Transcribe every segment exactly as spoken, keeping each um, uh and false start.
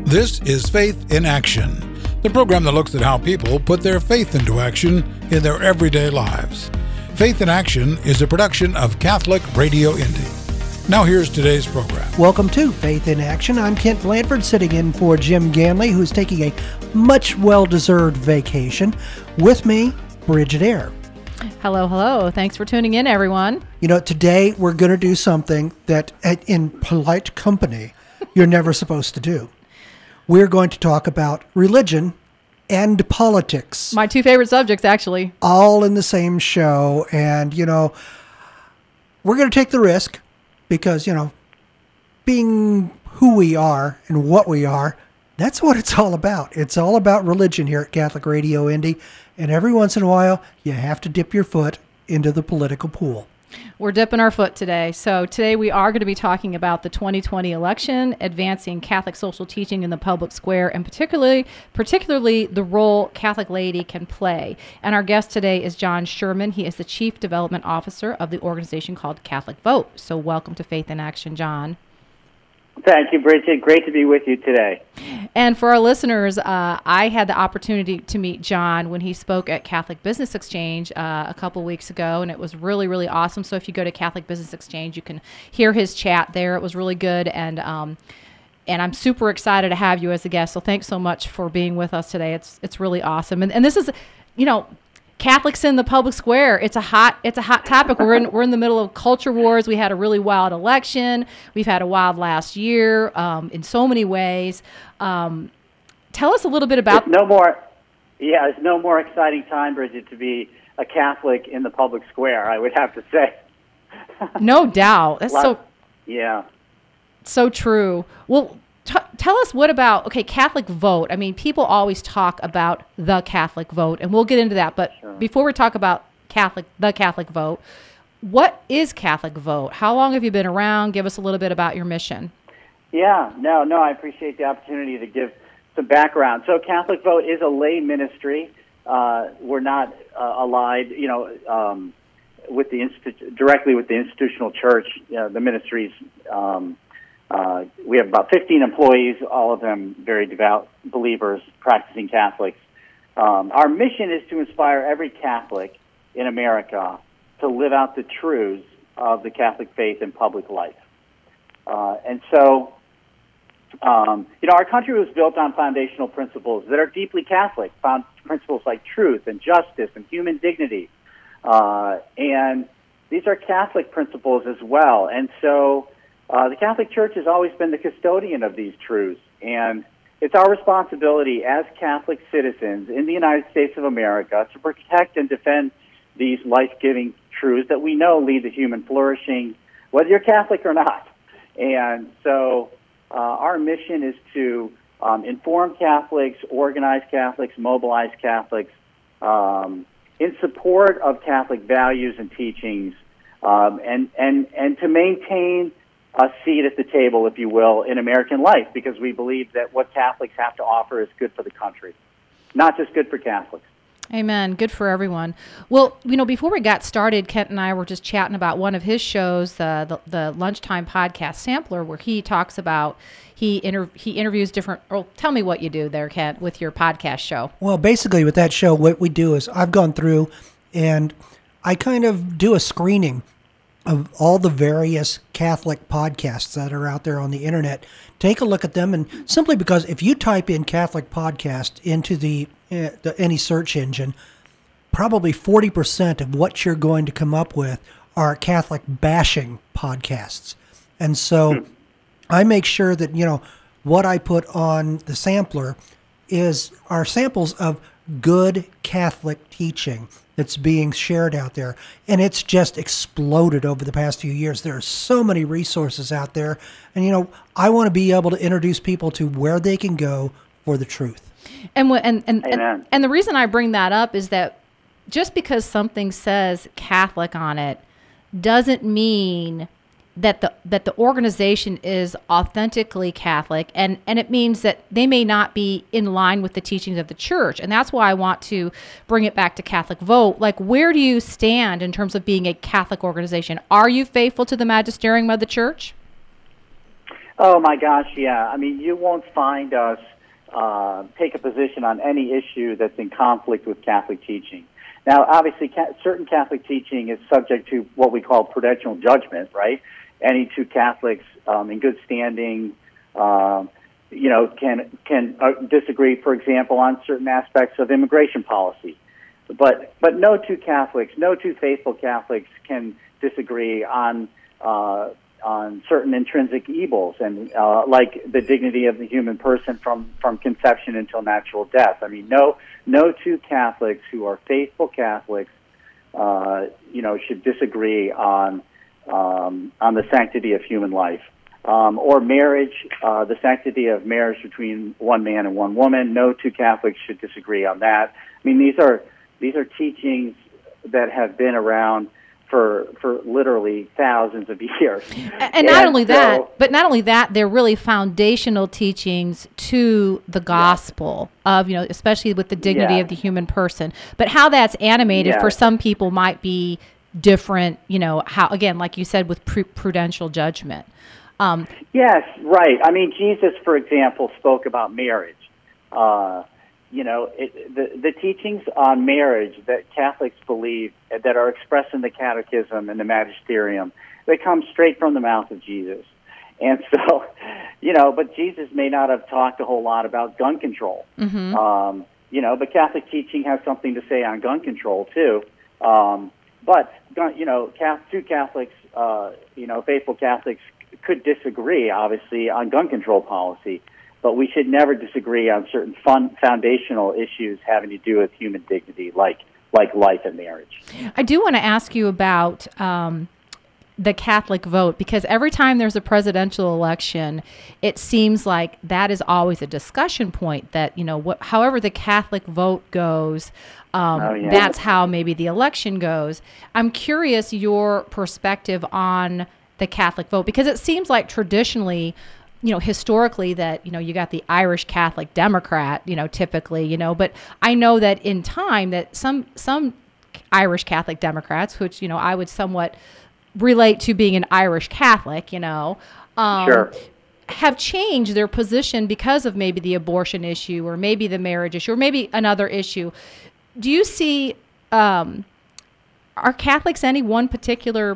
This is Faith in Action, the program that looks at how people put their faith into action in their everyday lives. Faith in Action is a production of Catholic Radio Indy. Now here's today's program. Welcome to Faith in Action. I'm Kent Blanford, sitting in for Jim Ganley, who's taking a much well-deserved vacation. With me, Bridget Eyre. Hello, hello. Thanks for tuning in, everyone. You know, today we're going to do something that, in polite company, you're never supposed to do. We're going to talk about religion and politics. My two favorite subjects, actually. All in the same show. And, you know, we're going to take the risk because, you know, being who we are and what we are, that's what it's all about. It's all about religion here at Catholic Radio Indy. And every once in a while, you have to dip your foot into the political pool. We're dipping our foot today. So today we are going to be talking about the twenty twenty election, advancing Catholic social teaching in the public square, and particularly particularly the role Catholic laity can play. And our guest today is John Sherman. He is the Chief Development Officer of the organization called Catholic Vote. So welcome to Faith in Action, John. Thank you, Bridget. Great to be with you today. And for our listeners, uh, I had the opportunity to meet John when he spoke at Catholic Business Exchange uh, a couple weeks ago, and it was really, really awesome. So if you go to Catholic Business Exchange, you can hear his chat there. It was really good, and um, and I'm super excited to have you as a guest. So thanks so much for being with us today. It's it's really awesome. And and this is, you know, Catholics in the public square. It's a hot, it's a hot topic. We're in, we're in the middle of culture wars. We had a really wild election. We've had a wild last year um, in so many ways. Um, tell us a little bit about. It's no more, yeah, it's no more exciting time, Bridget, to be a Catholic in the public square. I would have to say. No doubt. That's Lots, so. Yeah. So true. Well. T- tell us what about, okay, Catholic Vote. I mean, people always talk about the Catholic Vote, and we'll get into that. But sure. Before we talk about Catholic, the Catholic Vote, what is Catholic Vote? How long have you been around? Give us a little bit about your mission. Yeah, no, no, I appreciate the opportunity to give some background. So Catholic Vote is a lay ministry. Uh, we're not uh, allied, you know, um, with the institu- directly with the institutional church. You know, the ministries. Um, Uh, we have about fifteen employees, all of them very devout believers, practicing Catholics. Um, our mission is to inspire every Catholic in America to live out the truths of the Catholic faith in public life. Uh, and so, um, you know, our country was built on foundational principles that are deeply Catholic, found principles like truth and justice and human dignity. Uh, and these are Catholic principles as well. And so, Uh, the Catholic Church has always been the custodian of these truths, and it's our responsibility as Catholic citizens in the United States of America to protect and defend these life-giving truths that we know lead to human flourishing, whether you're Catholic or not. And so uh, our mission is to um, inform Catholics, organize Catholics, mobilize Catholics um, in support of Catholic values and teachings, um, and, and, and to maintain a seat at the table, if you will, in American life, because we believe that what Catholics have to offer is good for the country, not just good for Catholics. Amen. Good for everyone. Well, you know, before we got started, Kent and I were just chatting about one of his shows, uh, the the Lunchtime Podcast Sampler, where he talks about, he inter- he interviews different, oh, tell me what you do there, Kent, with your podcast show. Well, basically with that show, what we do is I've gone through and I kind of do a screening of all the various Catholic podcasts that are out there on the internet. Take a look at them, and simply because if you type in Catholic podcast into the, uh, the any search engine, probably forty percent of what you're going to come up with are Catholic bashing podcasts. And so I make sure that, you know, what I put on the sampler is are samples of good Catholic teaching that's being shared out there. And it's just exploded over the past few years. There are so many resources out there. And, you know, I want to be able to introduce people to where they can go for the truth. And, and, and, and, and the reason I bring that up is that just because something says Catholic on it doesn't mean that the that the organization is authentically Catholic, and, and it means that they may not be in line with the teachings of the church. And that's why I want to bring it back to Catholic Vote. Like, where do you stand in terms of being a Catholic organization? Are you faithful to the magisterium of the church? Oh, my gosh, yeah. I mean, you won't find us uh, take a position on any issue that's in conflict with Catholic teaching. Now, obviously, ca- certain Catholic teaching is subject to what we call prudential judgment, right? Any two Catholics um, in good standing, uh, you know, can can uh, disagree, for example, on certain aspects of immigration policy. But but no two Catholics, no two faithful Catholics can disagree on uh, on certain intrinsic evils, and uh, like the dignity of the human person from, from conception until natural death. I mean, no no two Catholics who are faithful Catholics, uh, you know, should disagree on um, on the sanctity of human life. Um, or marriage, uh, the sanctity of marriage between one man and one woman. No two Catholics should disagree on that. I mean, these are these are teachings that have been around for for literally thousands of years. And, and not only so, that, but not only that, they're really foundational teachings to the gospel yeah. of, you know, especially with the dignity yeah. of the human person. But how that's animated yeah. for some people might be different, you know, how, again, like you said, with pr- prudential judgment. Um, yes, right. I mean, Jesus, for example, spoke about marriage. Uh, you know, it, the, the teachings on marriage that Catholics believe, that are expressed in the Catechism and the Magisterium, they come straight from the mouth of Jesus. And so, you know, but Jesus may not have talked a whole lot about gun control. Mm-hmm. Um, you know, but Catholic teaching has something to say on gun control, too. Um, but, you know, two Catholics, uh, you know, faithful Catholics could disagree, obviously, on gun control policy, but we should never disagree on certain fun, foundational issues having to do with human dignity, like like life and marriage. I do want to ask you about um, the Catholic vote, because every time there's a presidential election, it seems like that is always a discussion point, that, you know, what, however the Catholic vote goes, um, oh, yeah. that's how maybe the election goes. I'm curious your perspective on the Catholic vote, because it seems like traditionally, you know, historically that, you know, you got the Irish Catholic Democrat, you know, typically, you know, but I know that in time that some some Irish Catholic Democrats, which, you know, I would somewhat relate to being an Irish Catholic, you know, um, sure. have changed their position because of maybe the abortion issue or maybe the marriage issue or maybe another issue. Do you see, um, are Catholics any one particular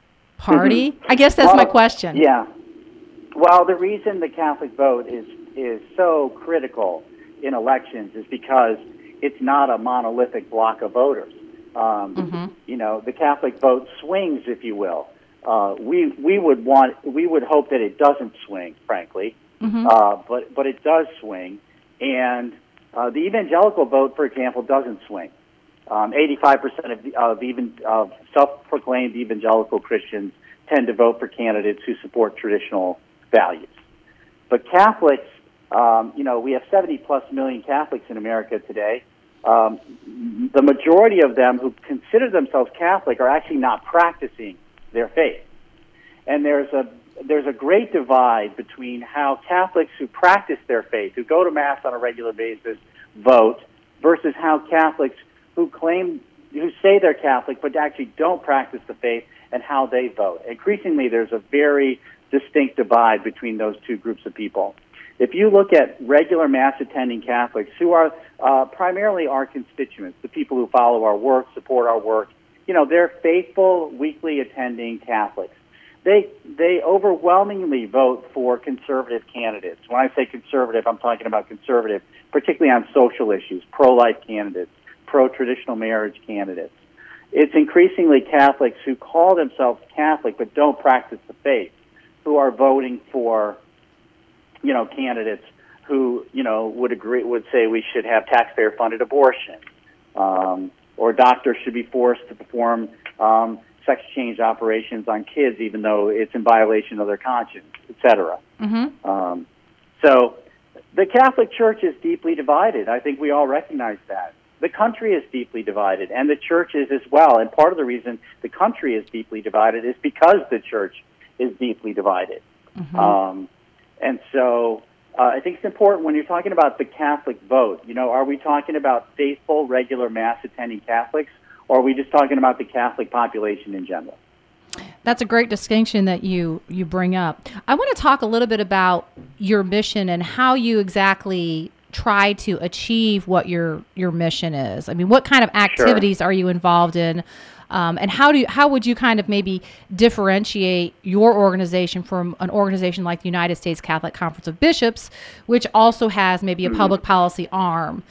party? I guess that's well, my question. Yeah. Well, the reason the Catholic vote is is so critical in elections is because it's not a monolithic block of voters. Um, mm-hmm. You know, the Catholic vote swings, if you will. Uh, we we would want we would hope that it doesn't swing, frankly, mm-hmm. uh, but but it does swing, and uh, the evangelical vote, for example, doesn't swing. Um, eighty-five percent of, of even of self-proclaimed evangelical Christians tend to vote for candidates who support traditional values. But Catholics, um, you know, we have seventy plus million Catholics in America today. Um, the majority of them who consider themselves Catholic are actually not practicing their faith. And there's a there's a great divide between how Catholics who practice their faith, who go to Mass on a regular basis, vote, versus how Catholics who claim, who say they're Catholic but actually don't practice the faith, and how they vote. Increasingly, there's a very distinct divide between those two groups of people. If you look at regular Mass-attending Catholics, who are uh, primarily our constituents, the people who follow our work, support our work, you know, they're faithful, weekly attending Catholics. They they overwhelmingly vote for conservative candidates. When I say conservative, I'm talking about conservative, particularly on social issues, pro-life candidates, pro-traditional marriage candidates. It's increasingly Catholics who call themselves Catholic but don't practice the faith, who are voting for, you know, candidates who, you know, would agree, would say we should have taxpayer-funded abortion, um, or doctors should be forced to perform um, sex change operations on kids, even though it's in violation of their conscience, et cetera. Mm-hmm. Um, so the Catholic Church is deeply divided. I think we all recognize that. The country is deeply divided, and the church is as well. And part of the reason the country is deeply divided is because the church is deeply divided. Mm-hmm. Um, and so uh, I think it's important when you're talking about the Catholic vote, you know, are we talking about faithful, regular Mass-attending Catholics, or are we just talking about the Catholic population in general? That's a great distinction that you, you bring up. I want to talk a little bit about your mission and how you exactly try to achieve what your your mission is. I mean, what kind of activities sure. are you involved in? Um, and how do you, how would you kind of maybe differentiate your organization from an organization like the United States Catholic Conference of Bishops, which also has maybe a mm-hmm. public policy arm?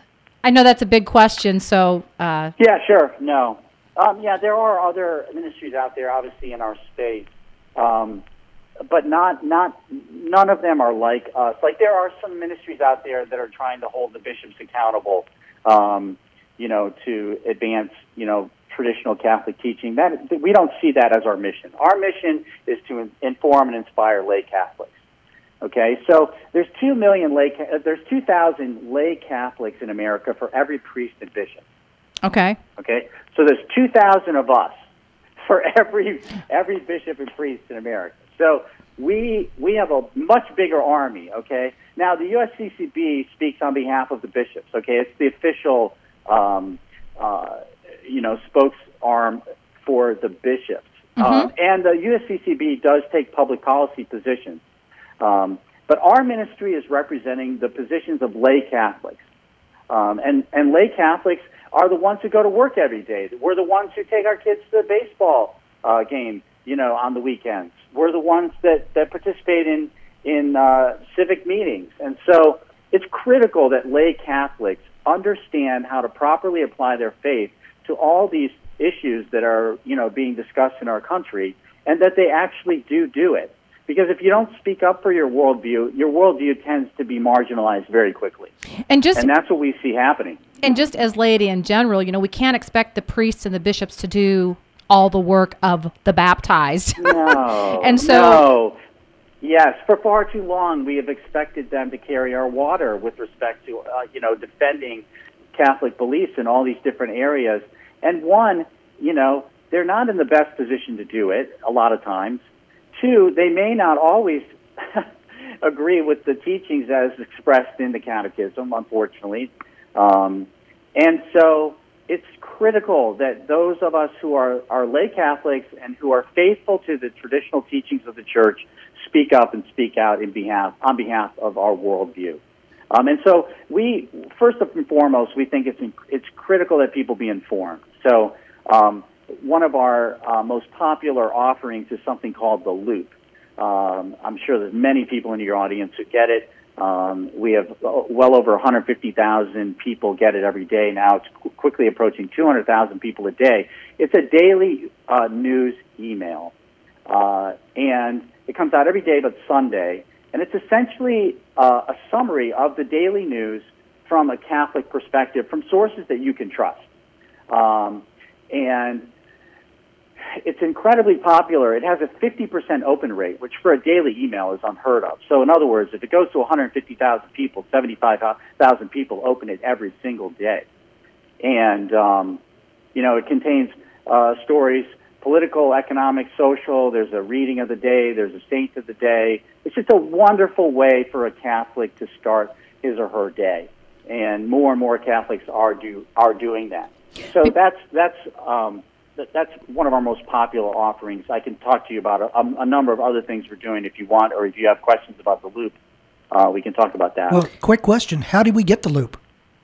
I know that's a big question, so... Uh, yeah, sure. No. Um, yeah, there are other ministries out there, obviously, in our space, um, but not not none of them are like us. Like, there are some ministries out there that are trying to hold the bishops accountable, um, you know, to advance, you know, traditional Catholic teaching. That we don't see that as our mission. Our mission is to inform and inspire lay Catholics. Okay, so there's two million lay, there's two thousand lay Catholics in America for every priest and bishop. Okay. Okay, so there's two thousand of us for every every bishop and priest in America. So we we have a much bigger army. Okay, now the U S C C B speaks on behalf of the bishops. Okay, it's the official, um, uh, you know, spokes arm for the bishops, mm-hmm. um, and the U S C C B does take public policy positions. Um, but our ministry is representing the positions of lay Catholics. Um, and, and lay Catholics are the ones who go to work every day. We're the ones who take our kids to the baseball uh, game, you know, on the weekends. We're the ones that, that participate in, in uh, civic meetings. And so it's critical that lay Catholics understand how to properly apply their faith to all these issues that are, you know, being discussed in our country, and that they actually do do it. Because if you don't speak up for your worldview, your worldview tends to be marginalized very quickly. And just and that's what we see happening. And just as laity in general, you know, we can't expect the priests and the bishops to do all the work of the baptized. No. and so no. Yes, for far too long we have expected them to carry our water with respect to, uh, you know, defending Catholic beliefs in all these different areas. And one, you know, they're not in the best position to do it a lot of times. Two, they may not always agree with the teachings as expressed in the Catechism, unfortunately. Um, and so it's critical that those of us who are, are lay Catholics and who are faithful to the traditional teachings of the Church speak up and speak out in behalf, on behalf of our worldview. Um, and so we, first and foremost, we think it's it's critical that people be informed. So um, one of our uh, most popular offerings is something called The Loop. Um, I'm sure there's many people in your audience who get it. Um, we have well over one hundred fifty thousand people get it every day now. It's qu- quickly approaching two hundred thousand people a day. It's a daily uh, news email, uh, and it comes out every day but Sunday. And it's essentially uh, a summary of the daily news from a Catholic perspective, from sources that you can trust. Um, and it's incredibly popular. It has a fifty percent open rate, which for a daily email is unheard of. So in other words, if it goes to one hundred fifty thousand people, seventy-five thousand people open it every single day. And, um, you know, it contains uh, stories, political, economic, social. There's a reading of the day. There's a saint of the day. It's just a wonderful way for a Catholic to start his or her day. And more and more Catholics are do are doing that. So that's that's um, that's one of our most popular offerings. I can talk to you about a, a number of other things we're doing if you want, or if you have questions about the Loop, uh, we can talk about that. Well, quick question: how did we get the Loop?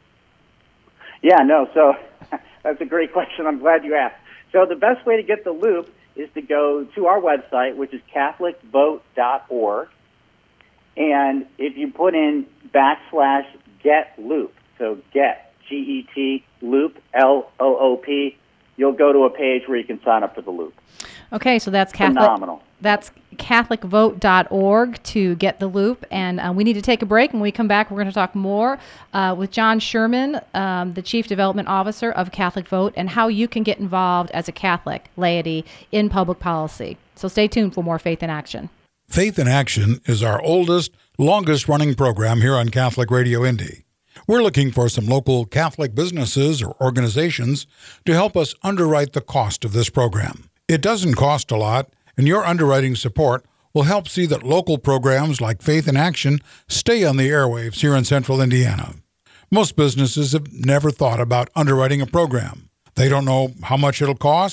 Yeah, no. So that's a great question. I'm glad you asked. So the best way to get the Loop is to go to our website, which is Catholic Vote dot org, and if you put in backslash get loop, so get, G E T, loop, L O O P, you'll go to a page where you can sign up for the Loop. Okay, so that's Catholic. Phenomenal. That's Catholic Vote dot org to get the Loop. And uh, we need to take a break. When we come back, we're going to talk more uh, with John Sherman, um, the Chief Development Officer of Catholic Vote, and how you can get involved as a Catholic laity in public policy. So stay tuned for more Faith in Action. Faith in Action is our oldest, longest-running program here on Catholic Radio Indy. We're looking for some local Catholic businesses or organizations to help us underwrite the cost of this program. It doesn't cost a lot, and your underwriting support will help see that local programs like Faith in Action stay on the airwaves here in central Indiana. Most businesses have never thought about underwriting a program. They don't know how much it'll cost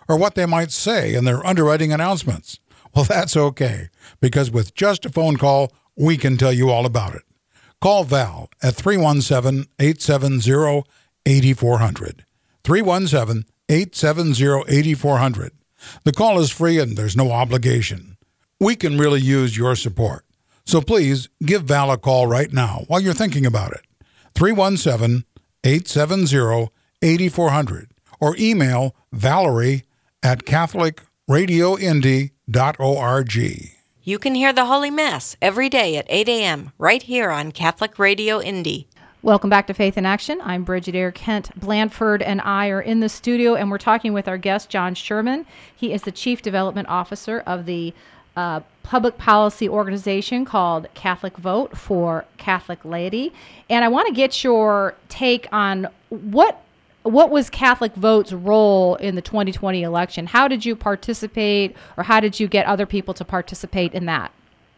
or what they might say in their underwriting announcements. Well, that's okay, because with just a phone call, we can tell you all about it. Call Val at three one seven, eight seven zero, eight four zero zero. three one seven, eight seven zero, eight four zero zero. The call is free and there's no obligation. We can really use your support. So please give Val a call right now while you're thinking about it. three one seven, eight seven zero, eight four zero zero or email Valerie at catholic radio indy dot org. You can hear the Holy Mass every day at eight a.m. right here on Catholic Radio Indy. Welcome back to Faith in Action. I'm Bridget Eyre. Kent Blandford and I are in the studio, and we're talking with our guest, John Sherman. He is the Chief Development Officer of the uh, public policy organization called Catholic Vote for Catholic Laity. And I want to get your take on what what was Catholic Vote's role in the twenty twenty election? How did you participate, or how did you get other people to participate in that?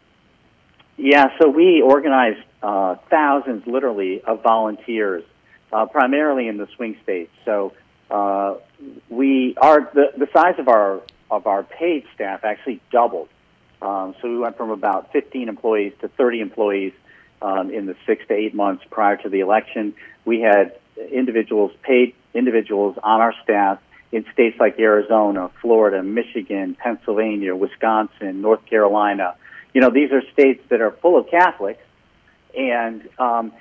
Yeah, so we organized uh, thousands, literally, of volunteers, uh, primarily in the swing states. So uh, we are the, the size of our of our paid staff actually doubled. Um, so we went from about fifteen employees to thirty employees um, in the six to eight months prior to the election. We had individuals, paid individuals on our staff in states like Arizona, Florida, Michigan, Pennsylvania, Wisconsin, North Carolina. You know, these are states that are full of Catholics, and um,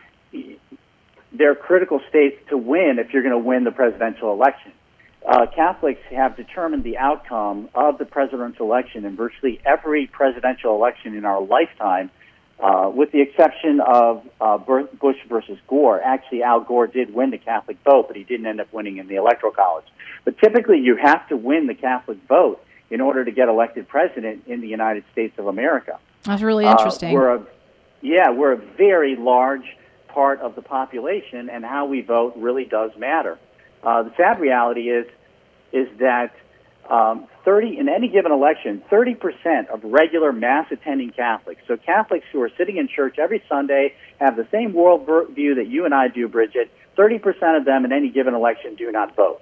they're critical states to win if you're going to win the presidential election. Uh, Catholics have determined the outcome of the presidential election in virtually every presidential election in our lifetime, uh, with the exception of uh, Bush versus Gore. Actually, Al Gore did win the Catholic vote, but he didn't end up winning in the Electoral College. But typically, you have to win the Catholic vote in order to get elected president in the United States of America. That's really interesting. Uh, we're a, yeah, we're a very large part of the population, and how we vote really does matter. Uh, the sad reality is is that um, thirty in any given election, thirty percent of regular mass-attending Catholics, so Catholics who are sitting in church every Sunday, have the same worldview that you and I do, Bridget, thirty percent of them in any given election do not vote.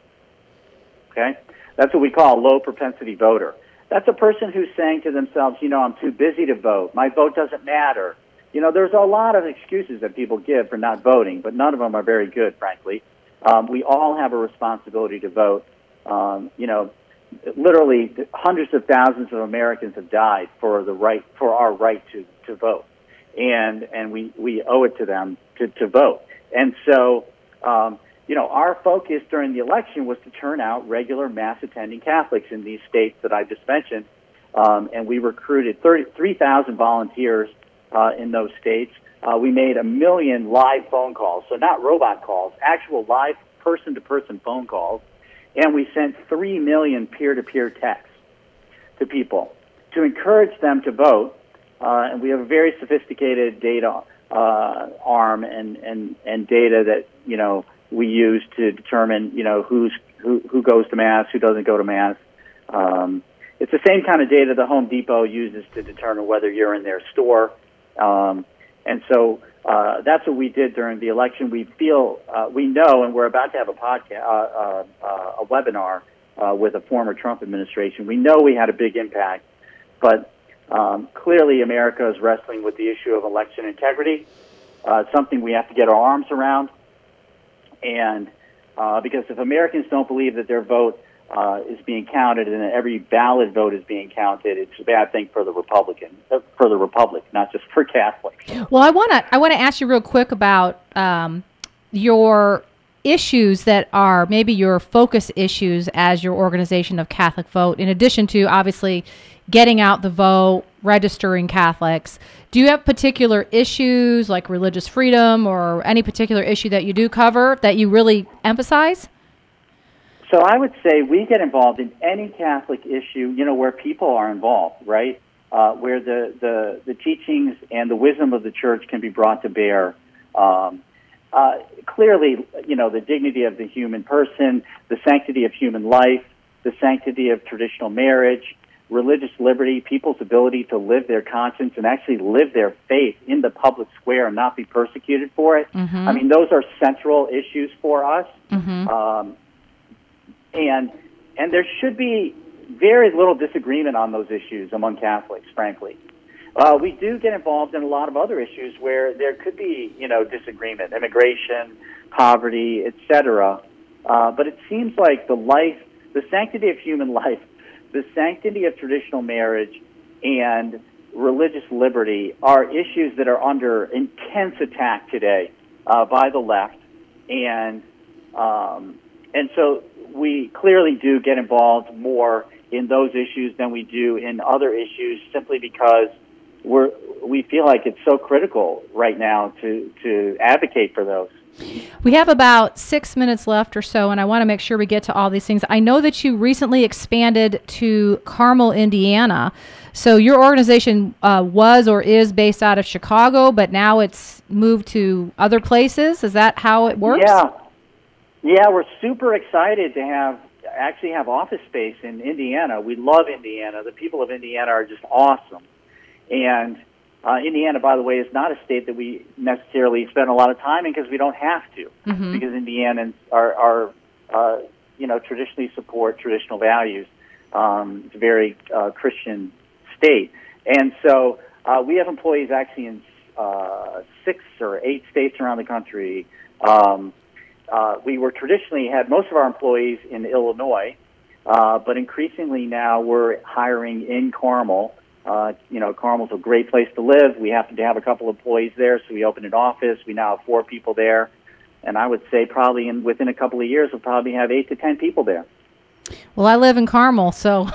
Okay? That's what we call a low-propensity voter. That's a person who's saying to themselves, you know, I'm too busy to vote. My vote doesn't matter. You know, there's a lot of excuses that people give for not voting, but none of them are very good, frankly. Um, we all have a responsibility to vote. Um, you know, literally hundreds of thousands of Americans have died for the right, for our right to, to vote, and and we, we owe it to them to, to vote. And so, um, you know, our focus during the election was to turn out regular mass-attending Catholics in these states that I just mentioned, um, and we recruited thirty-three thousand volunteers uh, in those states. Uh, we made a million live phone calls, so not robot calls, actual live person-to-person phone calls, and we sent three million peer-to-peer texts to people to encourage them to vote. Uh, and we have a very sophisticated data uh, arm and, and, and data that, you know, we use to determine, you know, who's who, who goes to Mass, who doesn't go to Mass. Um, it's the same kind of data the Home Depot uses to determine whether you're in their store. Um, and so uh, that's what we did during the election. We feel, uh, we know, and we're about to have a podcast, uh, uh, uh, a webinar uh, with a former Trump administration. We know we had a big impact, but um, clearly America is wrestling with the issue of election integrity. Uh, it's something we have to get our arms around. And uh, because if Americans don't believe that their vote uh, is being counted and that every valid vote is being counted, it's a bad thing for the Republican, uh, for the Republic, not just for Catholics. Well, I want to I want to ask you real quick about um, your issues that are maybe your focus issues as your organization of Catholic Vote, in addition to obviously getting out the vote, registering Catholics. Do you have particular issues like religious freedom or any particular issue that you do cover that you really emphasize? So I would say we get involved in any Catholic issue, you know, where people are involved, right? Uh, where the, the, the teachings and the wisdom of the Church can be brought to bear. Um, uh, clearly, you know, the dignity of the human person, the sanctity of human life, the sanctity of traditional marriage, religious liberty, people's ability to live their conscience and actually live their faith in the public square and not be persecuted for it. Mm-hmm. I mean, those are central issues for us. Mm-hmm. Um, and and there should be very little disagreement on those issues among Catholics, frankly. Uh, we do get involved in a lot of other issues where there could be, you know, disagreement, immigration, poverty, et cetera. Uh, but it seems like the life, the sanctity of human life, the sanctity of traditional marriage, and religious liberty are issues that are under intense attack today uh, by the left, and um, and so we clearly do get involved more in those issues than we do in other issues, simply because we're we feel like it's so critical right now to to advocate for those. We have about six minutes left or so, and I want to make sure we get to all these things. I know that you recently expanded to Carmel, Indiana. So your organization uh, was or is based out of Chicago, but now it's moved to other places. Is that how it works? Yeah. Yeah, we're super excited to have actually have office space in Indiana. We love Indiana. The people of Indiana are just awesome. And Uh, Indiana, by the way, is not a state that we necessarily spend a lot of time in because we don't have to, mm-hmm. because Indianans are, are uh, you know, traditionally support traditional values. Um, it's a very uh, Christian state. And so uh, we have employees actually in uh, six or eight states around the country. Um, uh, we were traditionally had most of our employees in Illinois, uh, but increasingly now we're hiring in Carmel. Uh, you know, Carmel's a great place to live. We happen to have a couple of employees there, so we opened an office. We now have four people there. And I would say probably in within a couple of years, we'll probably have eight to ten people there. Well, I live in Carmel, so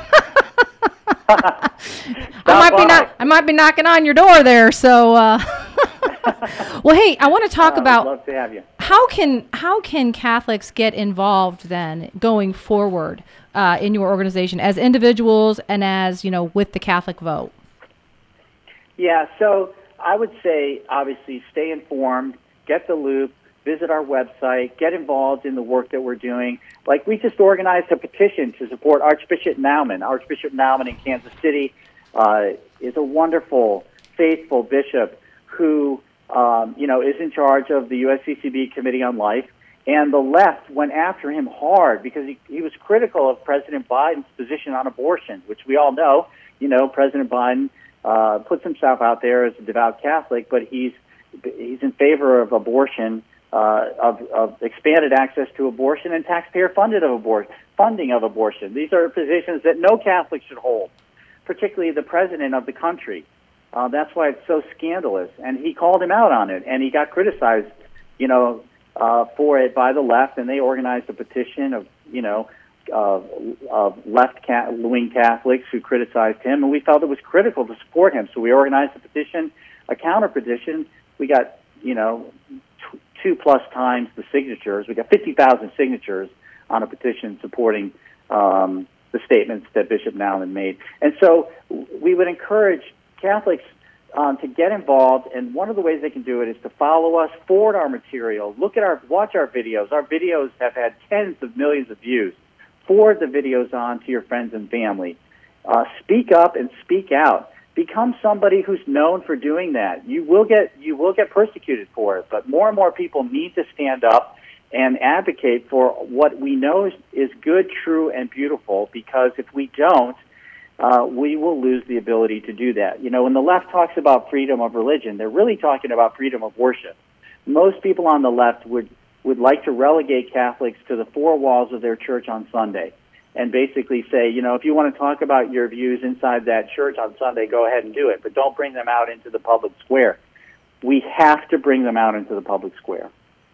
I might be not, I might be knocking on your door there. So, uh, well, hey, I want to talk uh, about I'd love to have you. how can how can Catholics get involved then going forward uh, in your organization as individuals and as, you know, with the Catholic Vote? Yeah, so I would say obviously stay informed, get the loop, visit our website, get involved in the work that we're doing. Like, we just organized a petition to support Archbishop Naumann. Archbishop Naumann in Kansas City uh, is a wonderful, faithful bishop who, um, you know, is in charge of the U S C C B Committee on Life. And the left went after him hard because he, he was critical of President Biden's position on abortion, which we all know. You know, President Biden uh, puts himself out there as a devout Catholic, but he's he's in favor of abortion. Uh, of, of expanded access to abortion and taxpayer-funded of abor- funding of abortion. These are positions that no Catholic should hold, particularly the president of the country. Uh, that's why it's so scandalous. And he called him out on it, and he got criticized, you know, uh, for it by the left, and they organized a petition of, you know, of, of left-wing Catholics who criticized him, and we felt it was critical to support him. So we organized a petition, a counter-petition. We got, you know, two plus times the signatures. We got fifty thousand signatures on a petition supporting um, the statements that Bishop Naumann made. And so we would encourage Catholics um, to get involved, and one of the ways they can do it is to follow us, forward our material, look at our, watch our videos. Our videos have had tens of millions of views. Forward the videos on to your friends and family. Uh, speak up and speak out. Become somebody who's known for doing that. You will get you will get persecuted for it, but more and more people need to stand up and advocate for what we know is, is good, true, and beautiful, because if we don't, uh, we will lose the ability to do that. You know, when the left talks about freedom of religion, they're really talking about freedom of worship. Most people on the left would, would like to relegate Catholics to the four walls of their church on Sunday, and basically say, you know, if you want to talk about your views inside that church on Sunday, go ahead and do it, but don't bring them out into the public square. We have to bring them out into the public square.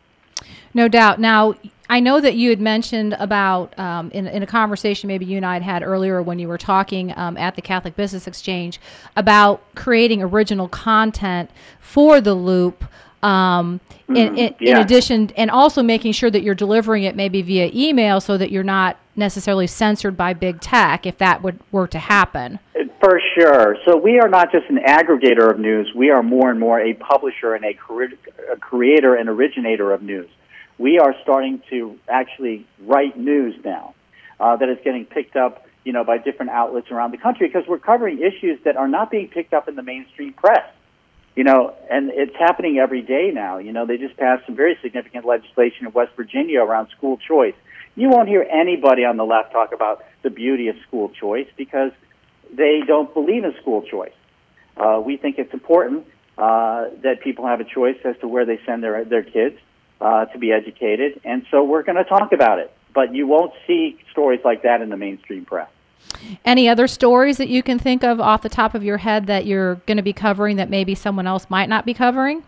No doubt. Now, I know that you had mentioned about, um, in, in a conversation maybe you and I had had earlier when you were talking um, at the Catholic Business Exchange, about creating original content for the Loop. Um, in, in, yeah. in addition, and also making sure that you're delivering it maybe via email so that you're not necessarily censored by big tech, if that would were to happen. For sure. So we are not just an aggregator of news. We are more and more a publisher and a, cre- a creator and originator of news. We are starting to actually write news now uh, that is getting picked up, you know, by different outlets around the country, because we're covering issues that are not being picked up in the mainstream press. You know, and it's happening every day now. You know, they just passed some very significant legislation in West Virginia around school choice. You won't hear anybody on the left talk about the beauty of school choice because they don't believe in school choice. Uh, we think it's important uh, that people have a choice as to where they send their their kids uh, to be educated, and so we're going to talk about it. But you won't see stories like that in the mainstream press. Any other stories that you can think of off the top of your head that you're going to be covering that maybe someone else might not be covering?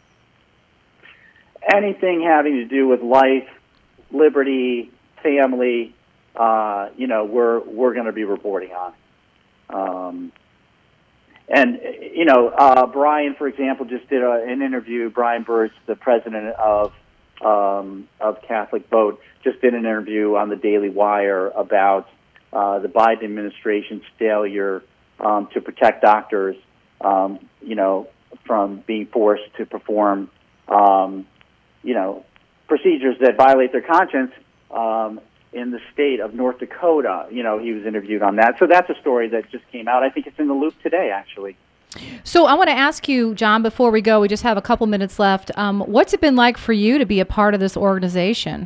Anything having to do with life, liberty, family, uh, you know, we're we're going to be reporting on. Um, and, you know, uh, Brian, for example, just did a, an interview. Brian Burge, the president of um, of Catholic Vote, just did an interview on the Daily Wire about uh, the Biden administration's failure um, to protect doctors, um, you know, from being forced to perform, um, you know, procedures that violate their conscience. Um, in the state of North Dakota, you know, he was interviewed on that. So that's a story that just came out. I think it's in the Loop today, actually. So I want to ask you, John, before we go, we just have a couple minutes left. Um, what's it been like for you to be a part of this organization?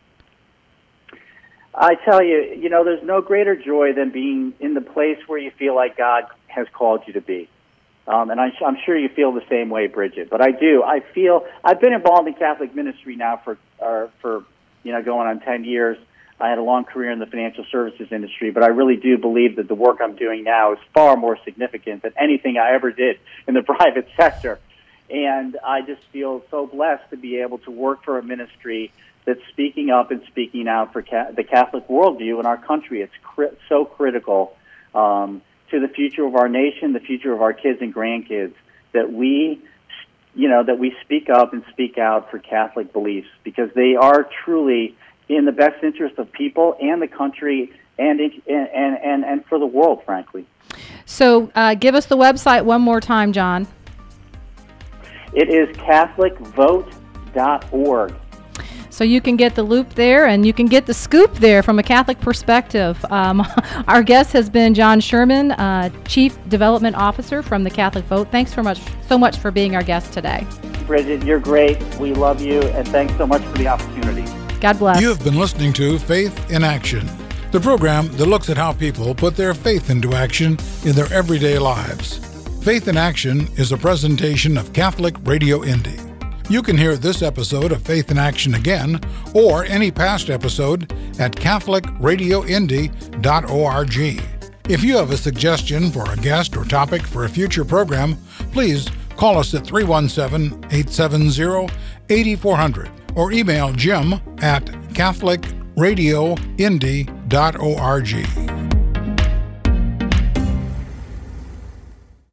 I tell you, you know, there's no greater joy than being in the place where you feel like God has called you to be. Um, and I, I'm sure you feel the same way, Bridget. But I do. I feel I've been involved in Catholic ministry now for, uh, for you know, going on ten years. I had a long career in the financial services industry, but I really do believe that the work I'm doing now is far more significant than anything I ever did in the private sector. And I just feel so blessed to be able to work for a ministry that's speaking up and speaking out for ca- the Catholic worldview in our country. It's cri- so critical um, to the future of our nation, the future of our kids and grandkids, that we, you know, that we speak up and speak out for Catholic beliefs, because they are truly in the best interest of people and the country and and and, and for the world, frankly. So uh, give us the website one more time, John. It is Catholic Vote dot org. So you can get the Loop there, and you can get the scoop there from a Catholic perspective. Um, our guest has been John Sherman, uh, Chief Development Officer from the Catholic Vote. Thanks so much, so much for being our guest today. Bridget, you're great. We love you, and thanks so much for the opportunity. God bless. You have been listening to Faith in Action, the program that looks at how people put their faith into action in their everyday lives. Faith in Action is a presentation of Catholic Radio Indy. You can hear this episode of Faith in Action again, or any past episode, at Catholic Radio Indy dot org. If you have a suggestion for a guest or topic for a future program, please call us at three one seven, eight seven zero, eight four zero zero or email Jim at Catholic Radio Indy dot org.